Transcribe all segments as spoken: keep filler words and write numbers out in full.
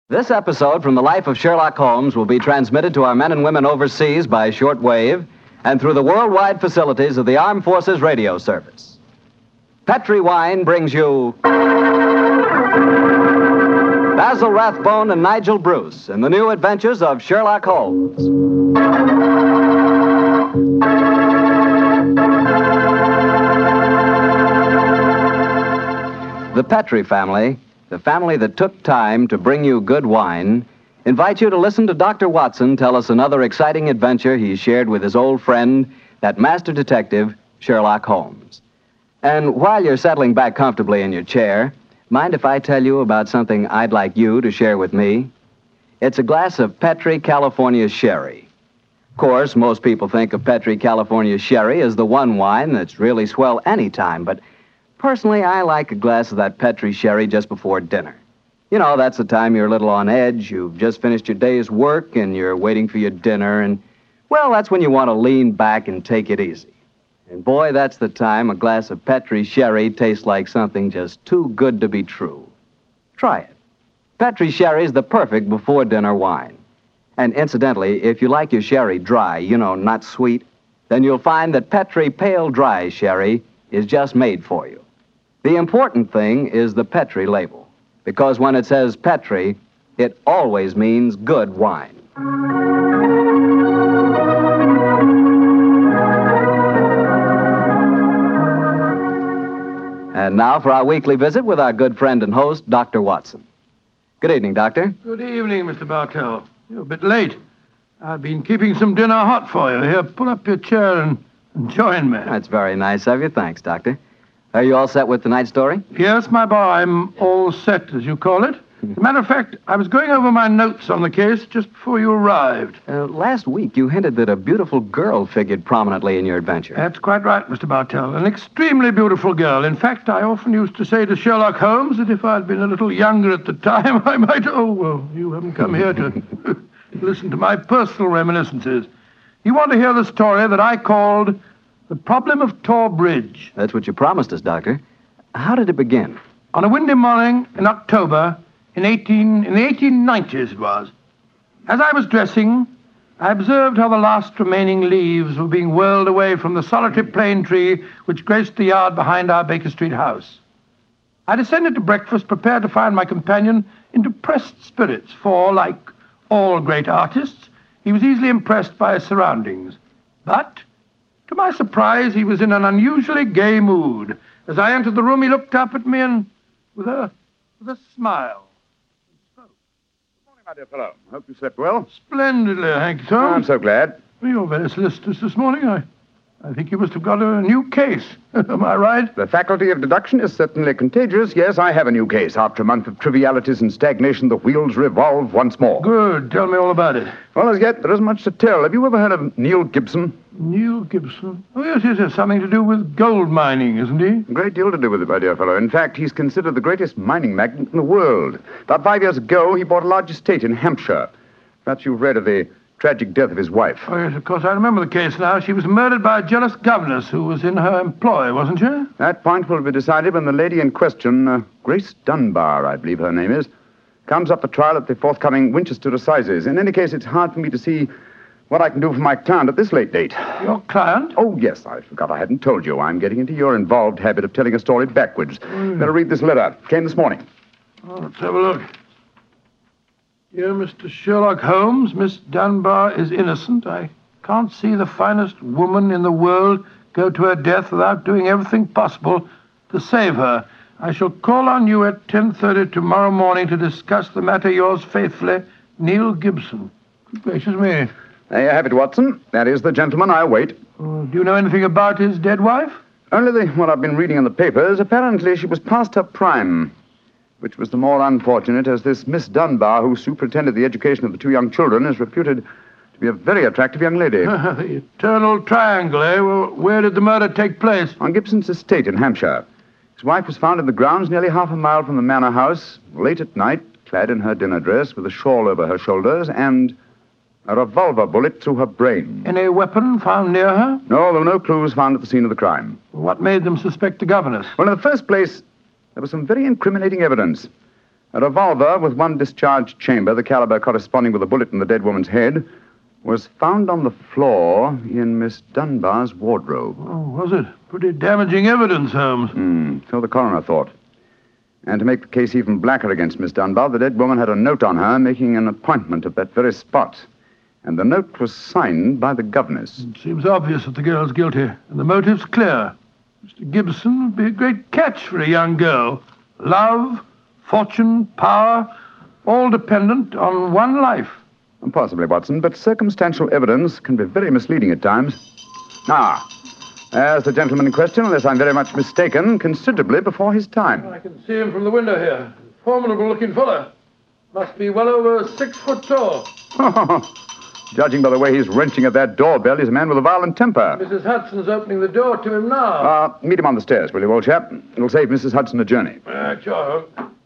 This episode from the life of Sherlock Holmes will be transmitted to our men and women overseas by shortwave and through the worldwide facilities of the Armed Forces Radio Service. Petri Wine brings you Basil Rathbone and Nigel Bruce in the new adventures of Sherlock Holmes. The Petri family, the family that took time to bring you good wine, invite you to listen to Doctor Watson tell us another exciting adventure he shared with his old friend, that master detective, Sherlock Holmes. And while you're settling back comfortably in your chair, mind if I tell you about something I'd like you to share with me? It's a glass of Petri California Sherry. Of course, most people think of Petri California Sherry as the one wine that's really swell any time, but personally, I like a glass of that Petri Sherry just before dinner. You know, that's the time you're a little on edge. You've just finished your day's work, and you're waiting for your dinner, and, well, that's when you want to lean back and take it easy. And, boy, that's the time a glass of Petri Sherry tastes like something just too good to be true. Try it. Petri Sherry is the perfect before-dinner wine. And, incidentally, if you like your sherry dry, you know, not sweet, then you'll find that Petri Pale Dry Sherry is just made for you. The important thing is the Petri label, because when it says Petri, it always means good wine. And now for our weekly visit with our good friend and host, Doctor Watson. Good evening, Doctor. Good evening, Mister Bartell. You're a bit late. I've been keeping some dinner hot for you. Here, pull up your chair and, and join me. That's very nice of you. Thanks, Doctor. Are you all set with tonight's story? Yes, my boy, I'm all set, as you call it. As a matter of fact, I was going over my notes on the case just before you arrived. Uh, last week, you hinted that a beautiful girl figured prominently in your adventure. That's quite right, Mister Bartell. An extremely beautiful girl. In fact, I often used to say to Sherlock Holmes that if I'd been a little younger at the time, I might... Oh, well, you haven't come here to listen to my personal reminiscences. You want to hear the story that I called The Problem of Tor Bridge. That's what you promised us, Doctor. How did it begin? On a windy morning in October... In eighteen in the eighteen nineties it was. As I was dressing, I observed how the last remaining leaves were being whirled away from the solitary plane tree which graced the yard behind our Baker Street house. I descended to breakfast, prepared to find my companion in depressed spirits, for, like all great artists, he was easily impressed by his surroundings. But, to my surprise, he was in an unusually gay mood. As I entered the room, he looked up at me and, with a, with a smile, My dear fellow, I hope you slept well. Splendidly, thank you, sir. I'm so glad. Well, you're very solicitous this morning. I, I think you must have got a new case. Am I right? The faculty of deduction is certainly contagious. Yes, I have a new case. After a month of trivialities and stagnation, the wheels revolve once more. Good. Tell me all about it. Well, as yet, there isn't much to tell. Have you ever heard of Neil Gibson? Neil Gibson? Oh, yes, yes, yes. Something to do with gold mining, isn't he? A great deal to do with it, my dear fellow. In fact, he's considered the greatest mining magnate in the world. About five years ago, he bought a large estate in Hampshire. Perhaps you've read of the tragic death of his wife. Oh, yes, of course. I remember the case now. She was murdered by a jealous governess who was in her employ, wasn't she? That point will be decided when the lady in question, uh, Grace Dunbar, I believe her name is, comes up for trial at the forthcoming Winchester Assizes. In any case, it's hard for me to see what I can do for my client at this late date. Your client? Oh, yes, I forgot I hadn't told you. I'm getting into your involved habit of telling a story backwards. Mm. Better read this letter. Came this morning. Oh, let's have a look. Dear Mister Sherlock Holmes, Miss Dunbar is innocent. I can't see the finest woman in the world go to her death without doing everything possible to save her. I shall call on you at ten thirty tomorrow morning to discuss the matter. Yours faithfully, Neil Gibson. Good gracious me. There you have it, Watson. That is the gentleman I await. Uh, do you know anything about his dead wife? Only the, what I've been reading in the papers. Apparently she was past her prime, which was the more unfortunate as this Miss Dunbar, who superintended the education of the two young children, is reputed to be a very attractive young lady. The eternal triangle, eh? Well, where did the murder take place? On Gibson's estate in Hampshire. His wife was found in the grounds nearly half a mile from the manor house, late at night, clad in her dinner dress, with a shawl over her shoulders, and a revolver bullet through her brain. Any weapon found near her? No, there were no clues found at the scene of the crime. What made them suspect the governess? Well, in the first place, there was some very incriminating evidence. A revolver with one discharged chamber, the caliber corresponding with a bullet in the dead woman's head, was found on the floor in Miss Dunbar's wardrobe. Oh, was it? Pretty damaging evidence, Holmes. Hmm, so the coroner thought. And to make the case even blacker against Miss Dunbar, the dead woman had a note on her making an appointment at that very spot. And the note was signed by the governess. It seems obvious that the girl's guilty, and the motive's clear. Mister Gibson would be a great catch for a young girl. Love, fortune, power, all dependent on one life. Possibly, Watson, but circumstantial evidence can be very misleading at times. Ah, as the gentleman in question, unless I'm very much mistaken, considerably before his time. I can see him from the window here. Formidable-looking fellow. Must be well over six foot tall. Judging by the way he's wrenching at that doorbell, he's a man with a violent temper. Missus Hudson's opening the door to him now. Uh, meet him on the stairs, will you, old chap? It'll save Missus Hudson a journey. Uh, sure.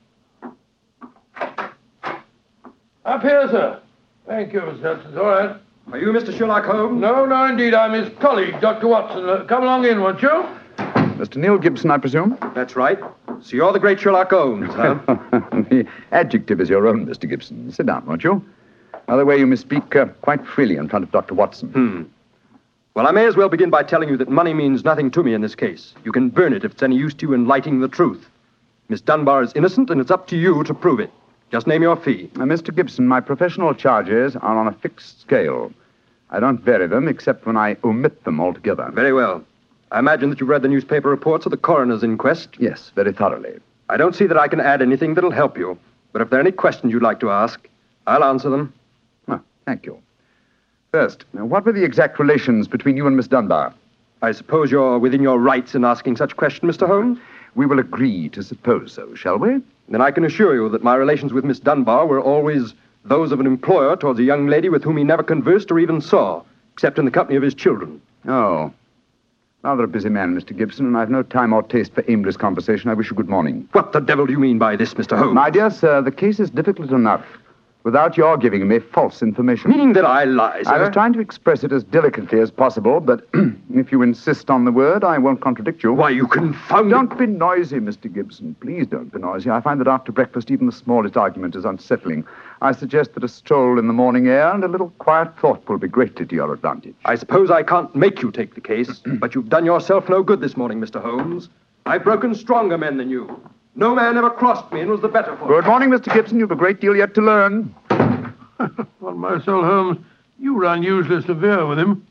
Up here, sir. Thank you, Mister Hudson. All right. Are you Mister Sherlock Holmes? No, no, indeed. I'm his colleague, Doctor Watson. Uh, come along in, won't you? Mister Neil Gibson, I presume? That's right. So you're the great Sherlock Holmes, huh? The adjective is your own, Mister Gibson. Sit down, won't you? Another way you may speak uh, quite freely in front of Doctor Watson. Hmm. Well, I may as well begin by telling you that money means nothing to me in this case. You can burn it if it's any use to you in lighting the truth. Miss Dunbar is innocent, and it's up to you to prove it. Just name your fee. Uh, Mister Gibson, my professional charges are on a fixed scale. I don't vary them except when I omit them altogether. Very well. I imagine that you've read the newspaper reports of the coroner's inquest. Yes, very thoroughly. I don't see that I can add anything that'll help you. But if there are any questions you'd like to ask, I'll answer them. Oh, thank you. First, now, what were the exact relations between you and Miss Dunbar? I suppose you're within your rights in asking such a question, Mister Holmes? We will agree to suppose so, shall we? Then I can assure you that my relations with Miss Dunbar were always those of an employer towards a young lady with whom he never conversed or even saw, except in the company of his children. Oh. Rather a busy man, Mister Gibson, and I've no time or taste for aimless conversation. I wish you good morning. What the devil do you mean by this, Mister Holmes? My dear sir, the case is difficult enough without your giving me false information. Meaning that I lie, sir? I was trying to express it as delicately as possible, but if you insist on the word, I won't contradict you. Why, you confounded... Don't be noisy, Mister Gibson. Please don't be noisy. I find that after breakfast, even the smallest argument is unsettling. I suggest that a stroll in the morning air and a little quiet thought will be greatly to your advantage. I suppose I can't make you take the case, but you've done yourself no good this morning, Mister Holmes. I've broken stronger men than you. No man ever crossed me and was the better for it. Good morning, Mister Gibson. You've a great deal yet to learn. Well, my soul, Holmes, you were unusually severe with him.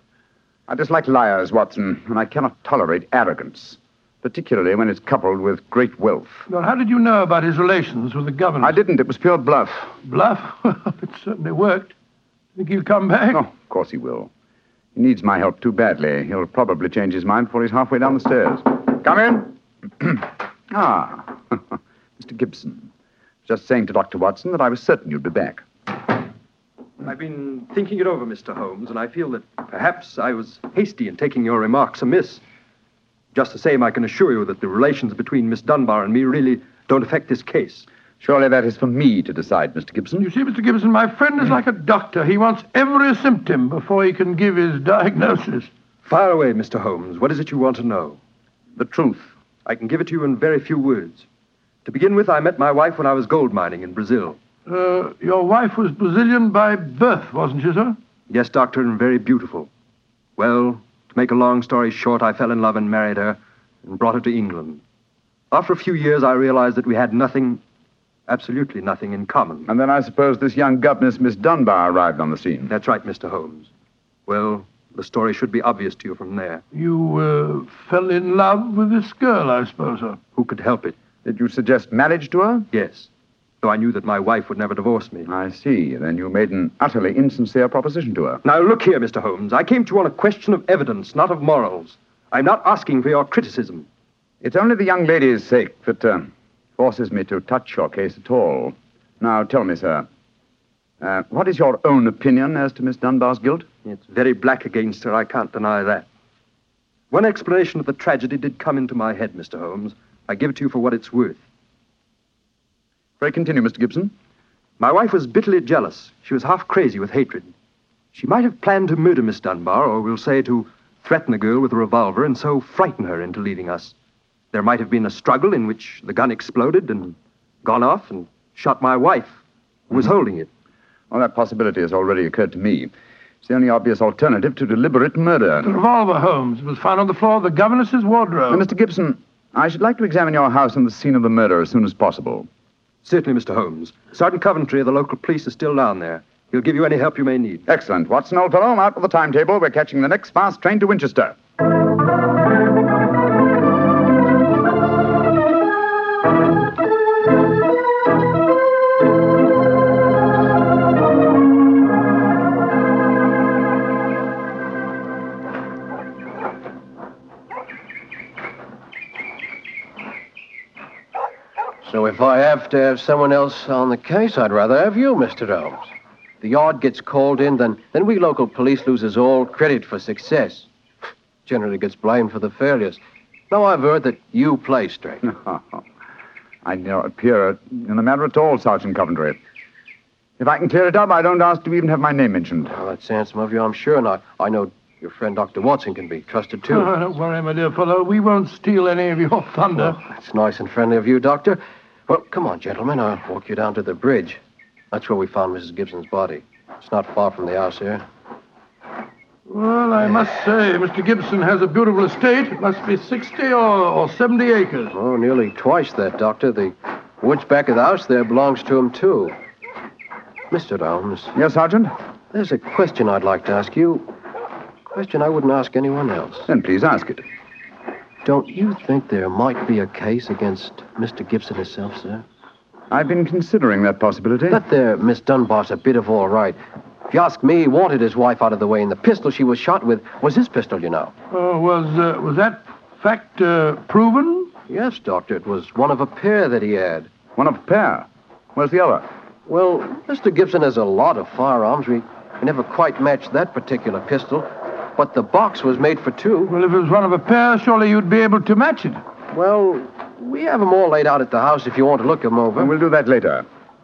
I dislike liars, Watson, and I cannot tolerate arrogance, particularly when it's coupled with great wealth. Well, how did you know about his relations with the governor? I didn't. It was pure bluff. Bluff? Well, it certainly worked. Think he'll come back? Oh, of course he will. He needs my help too badly. He'll probably change his mind before he's halfway down the stairs. Come in. Ah, Mister Gibson. Just saying to Doctor Watson that I was certain you'd be back. I've been thinking it over, Mister Holmes, and I feel that perhaps I was hasty in taking your remarks amiss. Just the same, I can assure you that the relations between Miss Dunbar and me really don't affect this case. Surely that is for me to decide, Mister Gibson. You see, Mister Gibson, my friend is like a doctor. He wants every symptom before he can give his diagnosis. Fire away, Mister Holmes. What is it you want to know? The truth. I can give it to you in very few words. To begin with, I met my wife when I was gold mining in Brazil. Uh, your wife was Brazilian by birth, wasn't she, sir? Yes, Doctor, and very beautiful. Well, to make a long story short, I fell in love and married her and brought her to England. After a few years, I realized that we had nothing, absolutely nothing in common. And then I suppose this young governess, Miss Dunbar, arrived on the scene. That's right, Mister Holmes. Well, the story should be obvious to you from there. You uh, fell in love with this girl, I suppose, sir? Who could help it? Did you suggest marriage to her? Yes. Though I knew that my wife would never divorce me. I see. Then you made an utterly insincere proposition to her. Now, look here, Mister Holmes. I came to you on a question of evidence, not of morals. I'm not asking for your criticism. It's only the young lady's sake that uh, forces me to touch your case at all. Now, tell me, sir, uh, what is your own opinion as to Miss Dunbar's guilt? It's very black against her. I can't deny that. One explanation of the tragedy did come into my head, Mister Holmes. I give it to you for what it's worth. Pray continue, Mister Gibson. My wife was bitterly jealous. She was half crazy with hatred. She might have planned to murder Miss Dunbar, or we'll say to threaten a girl with a revolver and so frighten her into leaving us. There might have been a struggle in which the gun exploded, and gone off and shot my wife, who was holding it. Well, that possibility has already occurred to me. It's the only obvious alternative to deliberate murder. The revolver, Holmes, was found on the floor of the governess's wardrobe. Now, Mister Gibson, I should like to examine your house and the scene of the murder as soon as possible. Certainly, Mister Holmes. Sergeant Coventry of the local police is still down there. He'll give you any help you may need. Excellent. Watson, old fellow, out with the timetable. We're catching the next fast train to Winchester. So if I have to have someone else on the case, I'd rather have you, Mister Holmes. If the yard gets called in, then, then we local police loses all credit for success. Generally gets blamed for the failures. Now I've heard that you play straight. I do not appear in the matter at all, Sergeant Coventry. If I can clear it up, I don't ask to even have my name mentioned. Well, that's handsome of you, I'm sure, and I, I know your friend Doctor Watson can be trusted, too. Oh, don't worry, my dear fellow. We won't steal any of your thunder. Well, that's nice and friendly of you, Doctor. Well, come on, gentlemen. I'll walk you down to the bridge. That's where we found Missus Gibson's body. It's not far from the house here. Well, I must say, Mister Gibson has a beautiful estate. It must be sixty or, or seventy acres. Oh, nearly twice that, Doctor. The woods back of the house there belongs to him, too. Mister Holmes. Yes, Sergeant? There's a question I'd like to ask you. A question I wouldn't ask anyone else. Then please ask it. Don't you think there might be a case against Mister Gibson himself, sir? I've been considering that possibility. That there Miss Dunbar's a bit of all right. If you ask me, he wanted his wife out of the way, and the pistol she was shot with was his pistol, you know. Oh, was, uh, was that fact uh, proven? Yes, Doctor. It was one of a pair that he had. One of a pair. Where's the other? Well, Mister Gibson has a lot of firearms. We, we never quite matched that particular pistol. But the box was made for two. Well, if it was one of a pair, surely you'd be able to match it. Well, we have them all laid out at the house if you want to look them over. Well, we'll do that later.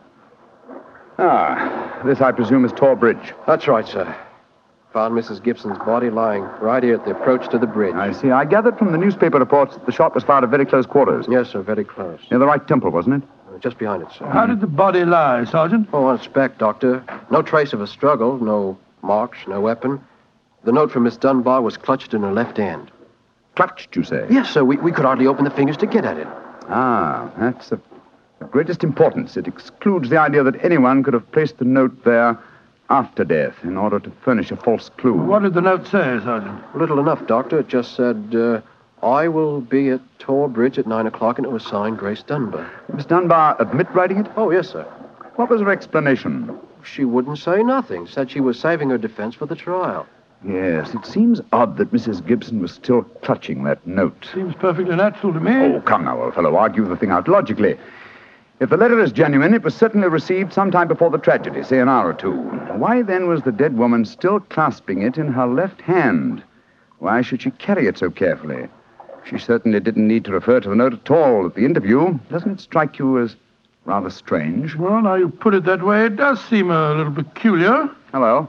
Ah, this, I presume, is Tor Bridge. That's right, sir. Found Missus Gibson's body lying right here at the approach to the bridge. I see. I gathered from the newspaper reports that the shot was fired at very close quarters. Yes, sir, very close. Near the right temple, wasn't it? Uh, Just behind it, sir. How did the body lie, Sergeant? Oh, on its back, Doctor. No trace of a struggle, no marks, no weapon. The note from Miss Dunbar was clutched in her left hand. Clutched, you say? Yes, sir. We, we could hardly open the fingers to get at it. Ah, that's of the greatest importance. It excludes the idea that anyone could have placed the note there after death in order to furnish a false clue. What did the note say, Sergeant? Little enough, Doctor. It just said, uh, I will be at Tor Bridge at nine o'clock, and it was signed Grace Dunbar. Did Miss Dunbar admit writing it? Oh, yes, sir. What was her explanation? She wouldn't say nothing. Said she was saving her defense for the trial. Yes, it seems odd that Missus Gibson was still clutching that note. Seems perfectly natural to me. Oh, come now, old fellow. Argue the thing out logically. If the letter is genuine, it was certainly received sometime before the tragedy, say an hour or two. Why then was the dead woman still clasping it in her left hand? Why should she carry it so carefully? She certainly didn't need to refer to the note at all at the interview. Doesn't it strike you as rather strange? Well, now you put it that way, it does seem a little peculiar. Hello.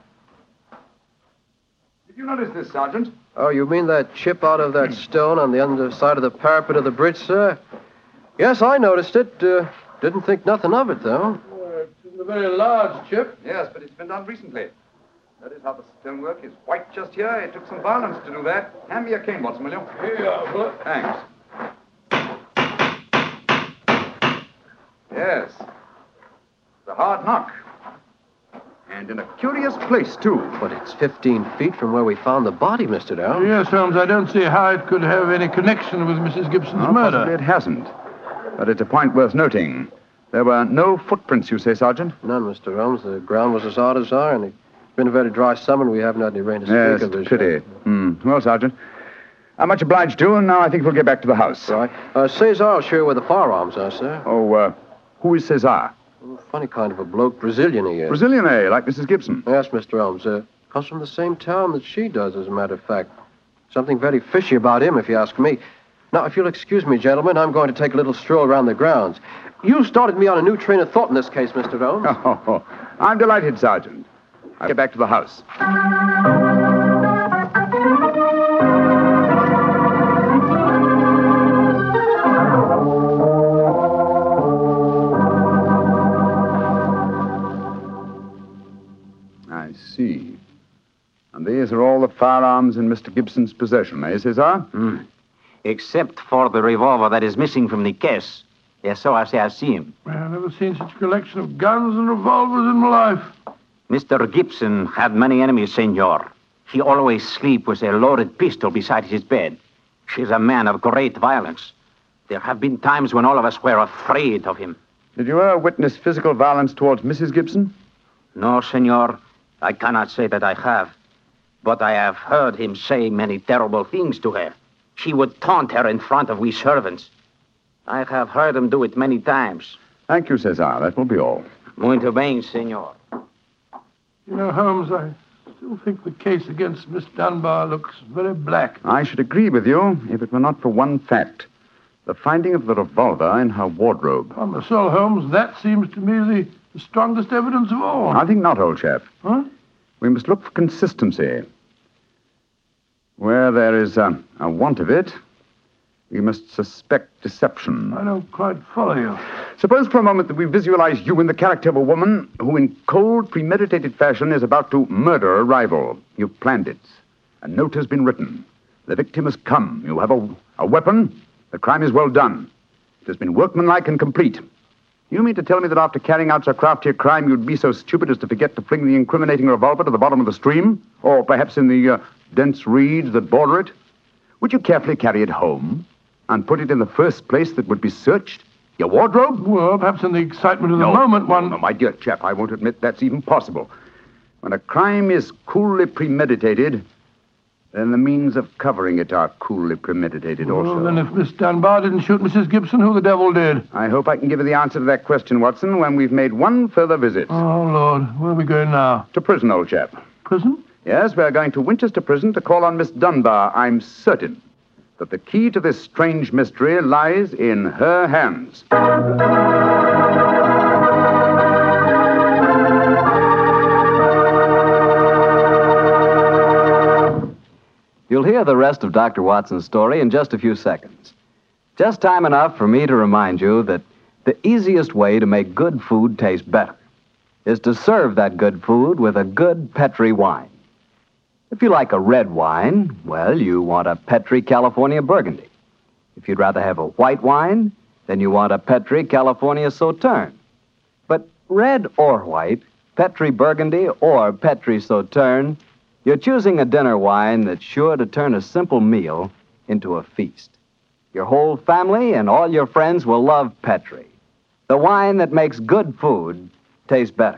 Did you notice this, Sergeant? Oh, you mean that chip out of that stone on the underside of the parapet of the bridge, sir? Yes, I noticed it. Uh, didn't think nothing of it, though. Uh, it's a very large chip. Yes, but it's been done recently. That is how the stonework is white just here. It took some violence to do that. Hand me your cane, Watson, will you? Here you are, Fuller. Thanks. Yes. It's a hard knock. And in a curious place, too. But it's fifteen feet from where we found the body, Mister Down. Yes, Holmes, I don't see how it could have any connection with Missus Gibson's Well, murder. possibly it hasn't. But it's a point worth noting. There were no footprints, you say, Sergeant? None, Mister Holmes. The ground was as hard as iron. It's been a very dry summer, and we haven't had any rain to speak Yes, of. it's a pity. Hmm. Well, Sergeant, I'm much obliged to you, and now I think we'll get back to the house. Right. Uh, Cesar will show you where the firearms are, sir. Oh, uh, who is Cesar? Oh, funny kind of a bloke. Brazilian he is. Brazilian, eh? Like Missus Gibson. Yes, Mister Holmes. Uh, comes from the same town that she does, as a matter of fact. Something very fishy about him, if you ask me. Now, if you'll excuse me, gentlemen, I'm going to take a little stroll around the grounds. You started me on a new train of thought in this case, Mister Holmes. Oh, I'm delighted, Sergeant. I'll get back to the house. And these are all the firearms in Mister Gibson's possession, eh, Cesar? Mm. Except for the revolver that is missing from the case. Yes, so I say I see him. Well, I've never seen such a collection of guns and revolvers in my life. Mister Gibson had many enemies, senor. He always sleep with a loaded pistol beside his bed. He's a man of great violence. There have been times when all of us were afraid of him. Did you ever witness physical violence towards Missus Gibson? No, senor. I cannot say that I have. But I have heard him say many terrible things to her. She would taunt her in front of we servants. I have heard him do it many times. Thank you, Cesar. That will be all. Muito bem, senor. You know, Holmes, I still think the case against Miss Dunbar looks very black. I should agree with you if it were not for one fact. The finding of the revolver in her wardrobe. On my soul, Holmes, that seems to me the, the strongest evidence of all. I think not, old chap. Huh? We must look for consistency. Where there is a, a want of it, we must suspect deception. I don't quite follow you. Suppose for a moment that we visualize you in the character of a woman who, in cold, premeditated fashion, is about to murder a rival. You've planned it. A note has been written. The victim has come. You have a, a weapon. The crime is well done. It has been workmanlike and complete. You mean to tell me that after carrying out so crafty a crime, you'd be so stupid as to forget to fling the incriminating revolver to the bottom of the stream? Or perhaps in the uh, dense reeds that border it? Would you carefully carry it home and put it in the first place that would be searched? Your wardrobe? Well, perhaps in the excitement of the No, moment, one... No, my dear chap, I won't admit that's even possible. When a crime is coolly premeditated, then the means of covering it are coolly premeditated also. Well, then if Miss Dunbar didn't shoot Missus Gibson, who the devil did? I hope I can give you the answer to that question, Watson, when we've made one further visit. Oh, Lord. Where are we going now? To prison, old chap. Prison? Yes, we're going to Winchester Prison to call on Miss Dunbar. I'm certain that the key to this strange mystery lies in her hands. You'll hear the rest of Doctor Watson's story in just a few seconds. Just time enough for me to remind you that the easiest way to make good food taste better is to serve that good food with a good Petri wine. If you like a red wine, well, you want a Petri California Burgundy. If you'd rather have a white wine, then you want a Petri California Sauterne. But red or white, Petri Burgundy or Petri Sauterne, you're choosing a dinner wine that's sure to turn a simple meal into a feast. Your whole family and all your friends will love Petri, the wine that makes good food taste better.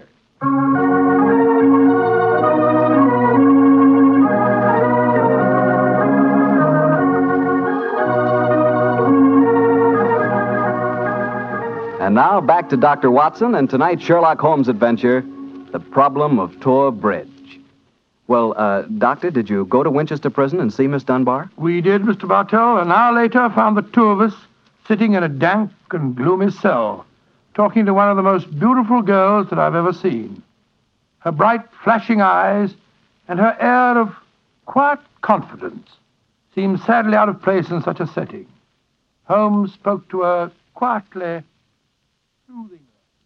And now back to Doctor Watson and tonight's Sherlock Holmes adventure, The Problem of Tor Bridge. Well, uh, Doctor, did you go to Winchester Prison and see Miss Dunbar? We did, Mister Bartell. An hour later, found the two of us sitting in a dank and gloomy cell, talking to one of the most beautiful girls that I've ever seen. Her bright, flashing eyes and her air of quiet confidence seemed sadly out of place in such a setting. Holmes spoke to her quietly, soothing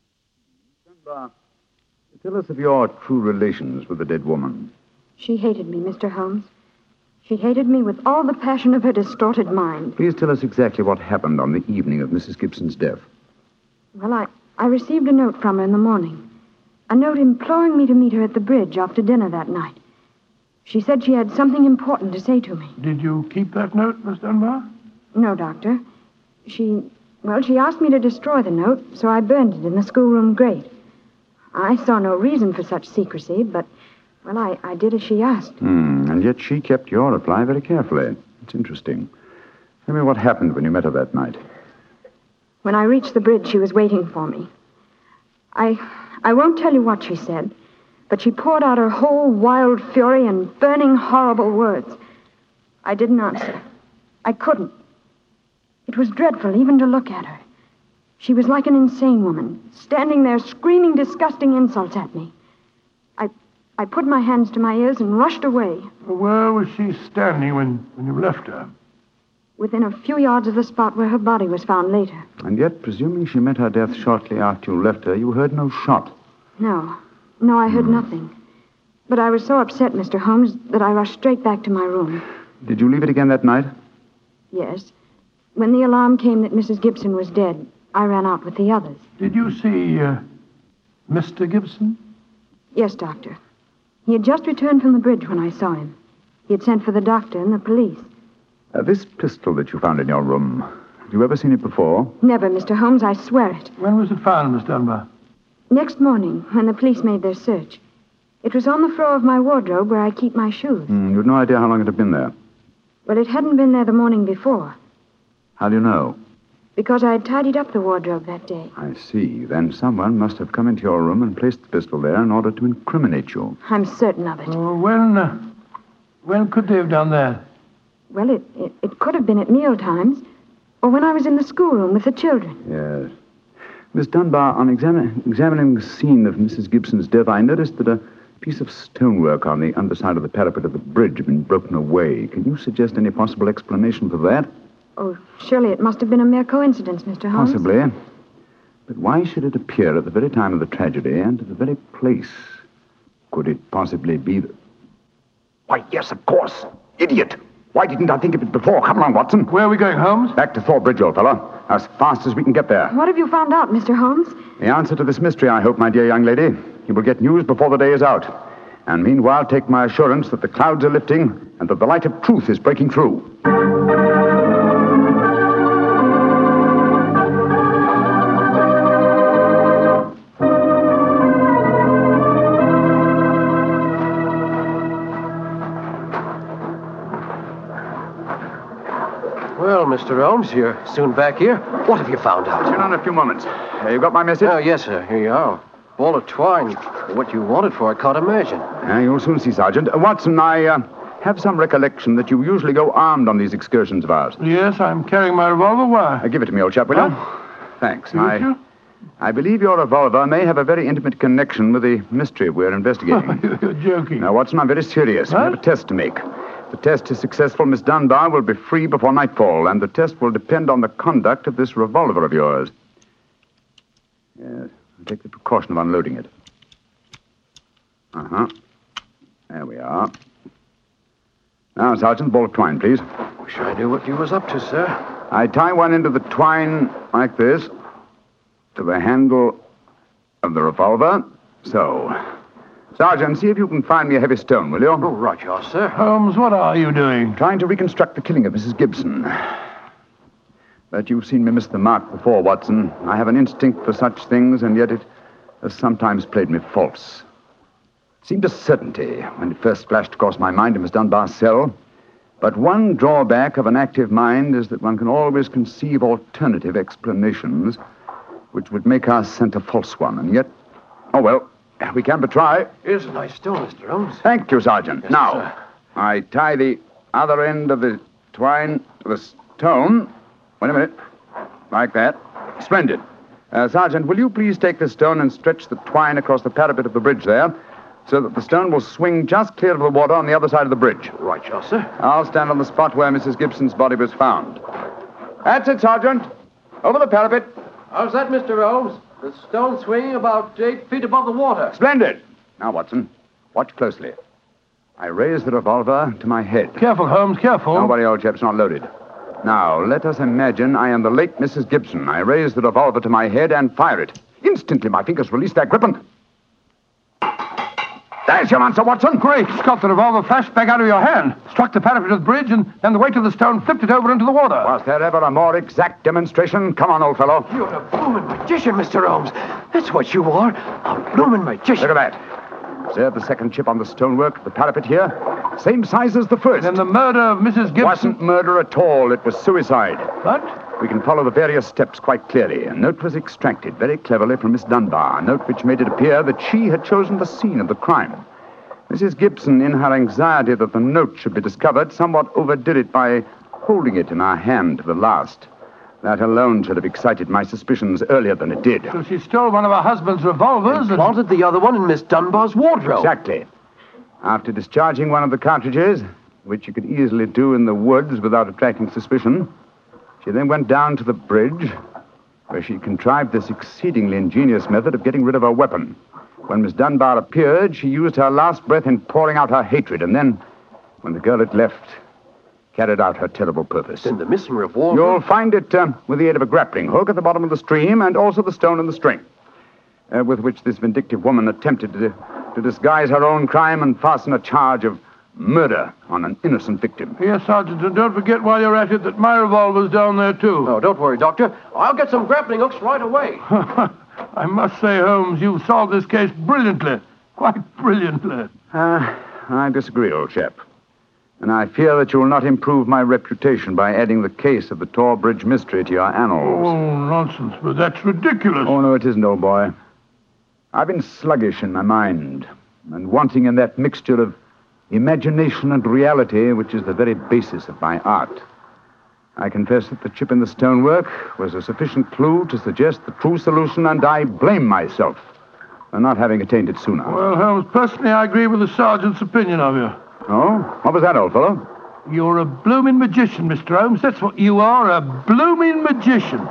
her. Dunbar, tell us of your true relations with the dead woman. She hated me, Mister Holmes. She hated me with all the passion of her distorted mind. Please tell us exactly what happened on the evening of Missus Gibson's death. Well, I, I received a note from her in the morning. A note imploring me to meet her at the bridge after dinner that night. She said she had something important to say to me. Did you keep that note, Miss Dunbar? No, Doctor. She, well, she asked me to destroy the note, so I burned it in the schoolroom grate. I saw no reason for such secrecy, but, well, I, I did as she asked. Hmm, and yet she kept your reply very carefully. It's interesting. Tell me what happened when you met her that night. When I reached the bridge, she was waiting for me. I, I won't tell you what she said, but she poured out her whole wild fury in burning, horrible words. I didn't answer. I couldn't. It was dreadful even to look at her. She was like an insane woman, standing there screaming disgusting insults at me. I I put my hands to my ears and rushed away. Where was she standing when, when you left her? Within a few yards of the spot where her body was found later. And yet, presuming she met her death shortly after you left her, you heard no shot. No. No, I heard nothing. But I was so upset, Mister Holmes, that I rushed straight back to my room. Did you leave it again that night? Yes. When the alarm came that Missus Gibson was dead, I ran out with the others. Did you see uh, Mister Gibson? Yes, Doctor. He had just returned from the bridge when I saw him. He had sent for the doctor and the police. Uh, this pistol that you found in your room, have you ever seen it before? Never, Mister Holmes, I swear it. When was it found, Miss Dunbar? Next morning, when the police made their search. It was on the floor of my wardrobe where I keep my shoes. Mm, you've no idea how long it had been there. Well, it hadn't been there the morning before, How do you know? because I had tidied up the wardrobe that day. I see. Then someone must have come into your room and placed the pistol there in order to incriminate you. I'm certain of it. Uh, when, uh, when could they have done that? Well, it, it, it could have been at meal times, or when I was in the schoolroom with the children. Yes. Miss Dunbar, on exami- examining the scene of Missus Gibson's death, I noticed that a piece of stonework on the underside of the parapet of the bridge had been broken away. Can you suggest any possible explanation for that? Oh, surely it must have been a mere coincidence, Mister Holmes. Possibly. But why should it appear at the very time of the tragedy and at the very place? Could it possibly be that... Why, yes, of course. Idiot. Why didn't I think of it before? Come along, Watson. Where are we going, Holmes? Back to Thorpe Bridge, old fellow. As fast as we can get there. What have you found out, Mister Holmes? The answer to this mystery, I hope, my dear young lady. You will get news before the day is out. And meanwhile, take my assurance that the clouds are lifting and that the light of truth is breaking through. Well, Mister Holmes, you're soon back here. What have you found out? Sit down a few moments. Uh, you got my message? Oh, yes, sir. Here you are. Ball of twine. What you wanted for, I can't imagine. Uh, you'll soon see, Sergeant. Uh, Watson, I uh, have some recollection that you usually go armed on these excursions of ours. Yes, I'm carrying my revolver. Why? Uh, give it to me, old chap, will you? Huh? Thanks. Give it I, to you? I believe your revolver may have a very intimate connection with the mystery we're investigating. You're joking. Now, Watson, I'm very serious. We What? have a test to make. If the test is successful, Miss Dunbar will be free before nightfall, and the test will depend on the conduct of this revolver of yours. Yes, I'll take the precaution of unloading it. Uh-huh. There we are. Now, Sergeant, ball of twine, please. Wish I knew what you was up to, sir. I tie one end of the twine like this to the handle of the revolver. So. Sergeant, see if you can find me a heavy stone, will you? Oh, right, you are, sir. Holmes, what are you doing? Trying to reconstruct the killing of Missus Gibson. But you've seen me miss the mark before, Watson. I have an instinct for such things, and yet it has sometimes played me false. It seemed a certainty when it first flashed across my mind in Miss Dunbar's cell. But one drawback of an active mind is that one can always conceive alternative explanations which would make our scent a false one. And yet, oh well, we can but try. Here's a nice stone, Mister Holmes. Thank you, Sergeant. Yes, now, sir. I tie the other end of the twine to the stone. Wait a minute. Like that. Splendid. Uh, Sergeant, will you please take this stone and stretch the twine across the parapet of the bridge there, so that the stone will swing just clear of the water on the other side of the bridge? Right, you are, sir. I'll stand on the spot where Missus Gibson's body was found. That's it, Sergeant. Over the parapet. How's that, Mister Holmes? The stone swinging about eight feet above the water. Splendid. Now, Watson, watch closely. I raise the revolver to my head. Careful, Holmes, careful. Don't worry, old chap's not loaded. Now, let us imagine I am the late Missus Gibson. I raise the revolver to my head and fire it. Instantly, my fingers release their grip and... There's your answer, Watson. Great Scott, the revolver flashed back out of your hand, struck the parapet of the bridge, and then the weight of the stone flipped it over into the water. Was there ever a more exact demonstration? Come on, old fellow. You're a bloomin' magician, Mister Holmes. That's what you are. A bloomin' magician. Look at that. Observe the second chip on the stonework, the parapet here. Same size as the first. Then the murder of Missus Gibson... Wasn't murder at all. It was suicide. What? We can follow the various steps quite clearly. A note was extracted very cleverly from Miss Dunbar, a note which made it appear that she had chosen the scene of the crime. Missus Gibson, in her anxiety that the note should be discovered, somewhat overdid it by holding it in her hand to the last. That alone should have excited my suspicions earlier than it did. So she stole one of her husband's revolvers and... Planted the other one in Miss Dunbar's wardrobe. Exactly. After discharging one of the cartridges, which you could easily do in the woods without attracting suspicion, she then went down to the bridge, where she contrived this exceedingly ingenious method of getting rid of her weapon. When Miss Dunbar appeared, she used her last breath in pouring out her hatred, and then, when the girl had left, carried out her terrible purpose. Then the missing revolver? You'll find it uh, with the aid of a grappling hook at the bottom of the stream, and also the stone and the string, uh, with which this vindictive woman attempted to, to disguise her own crime and fasten a charge of murder on an innocent victim. Yes, Sergeant, and don't forget while you're at it that my revolver's down there, too. Oh, don't worry, Doctor. I'll get some grappling hooks right away. I must say, Holmes, you've solved this case brilliantly. Quite brilliantly. Uh, I disagree, old chap. And I fear that you will not improve my reputation by adding the case of the Tor Bridge mystery to your annals. Oh, nonsense, but that's ridiculous. Oh, no, it isn't, old boy. I've been sluggish in my mind and wanting in that mixture of imagination and reality which is the very basis of my art. I confess that the chip in the stonework was a sufficient clue to suggest the true solution, and I blame myself for not having attained it sooner. Well, Holmes, personally, I agree with the sergeant's opinion of you. Oh? What was that, old fellow? You're a blooming magician, Mister Holmes. That's what you are, a blooming magician.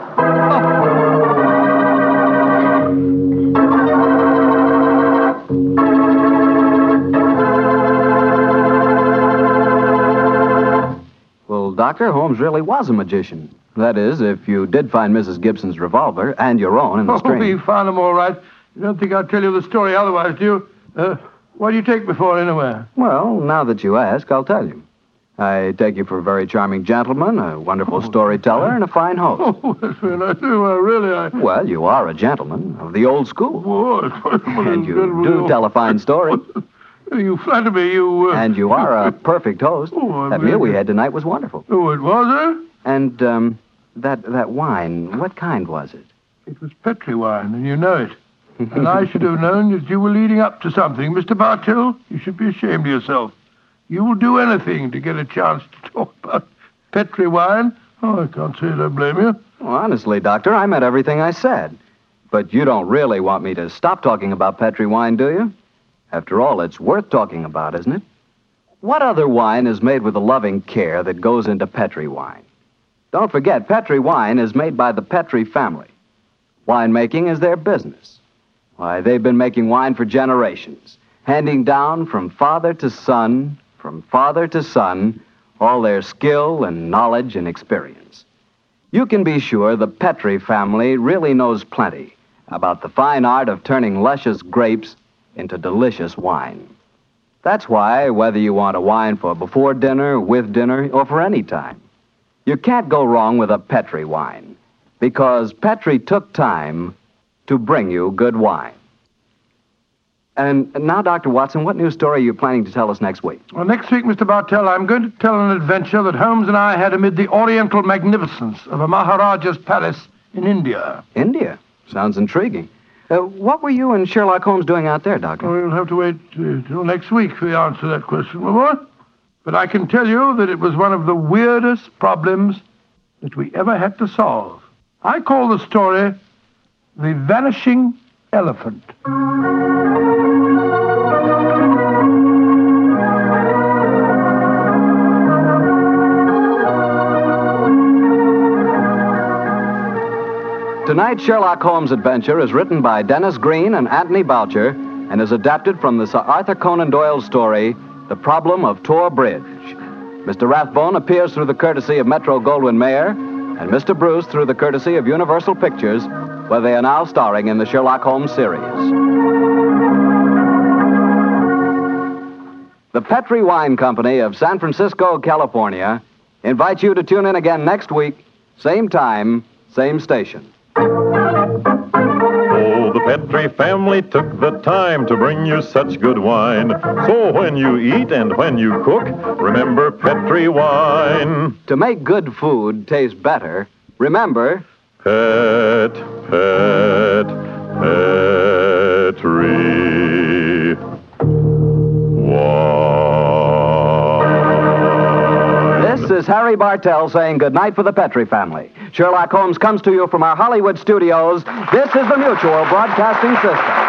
Well, Doctor, Holmes really was a magician. That is, if you did find Missus Gibson's revolver and your own in the Oh, string. you found them all right. You don't think I'd tell you the story otherwise, do you? Uh, what do you take me for, anyway? Well, now that you ask, I'll tell you. I take you for a very charming gentleman, a wonderful storyteller, and a fine host. Oh, that's very nice. Well, really, I... Well, you are a gentleman of the old school. Oh, And you do tell a fine story. You flatter me, you... Uh... And you are a perfect host. Oh, I'm That meal we really- had tonight was wonderful. Oh, it was, eh? And, um, that, that wine, what kind was it? It was Petri wine, and you know it. And I should have known that you were leading up to something. Mister Bartell, you should be ashamed of yourself. You will do anything to get a chance to talk about Petri wine. Oh, I can't say I blame you. Well, honestly, Doctor, I meant everything I said. But you don't really want me to stop talking about Petri wine, do you? After all, it's worth talking about, isn't it? What other wine is made with the loving care that goes into Petri wine? Don't forget, Petri wine is made by the Petri family. Winemaking is their business. Why, they've been making wine for generations, handing down from father to son, from father to son, all their skill and knowledge and experience. You can be sure the Petri family really knows plenty about the fine art of turning luscious grapes into delicious wine. That's why, whether you want a wine for before dinner, with dinner, or for any time, you can't go wrong with a Petri wine, because Petri took time to bring you good wine. And now, Doctor Watson, what new story are you planning to tell us next week? Well, next week, Mister Bartell, I'm going to tell an adventure that Holmes and I had amid the oriental magnificence of a Maharaja's palace in India. India? Sounds intriguing. Uh, what were you and Sherlock Holmes doing out there, Doctor? Well, you'll have to wait uh, till next week for the answer to that question, my boy. But I can tell you that it was one of the weirdest problems that we ever had to solve. I call the story The Vanishing Elephant. Tonight's Sherlock Holmes adventure is written by Dennis Green and Anthony Boucher and is adapted from the Sir Arthur Conan Doyle story, The Problem of Tor Bridge. Mister Rathbone appears through the courtesy of Metro-Goldwyn-Mayer, and Mister Bruce through the courtesy of Universal Pictures, where they are now starring in the Sherlock Holmes series. The Petri Wine Company of San Francisco, California, invites you to tune in again next week, same time, same station. Oh, the Petri family took the time to bring you such good wine. So when you eat and when you cook, remember Petri wine. To make good food taste better, remember... Pet, pet, Petri wine. This is Harry Bartell saying goodnight for the Petri family. Sherlock Holmes comes to you from our Hollywood studios. This is the Mutual Broadcasting System.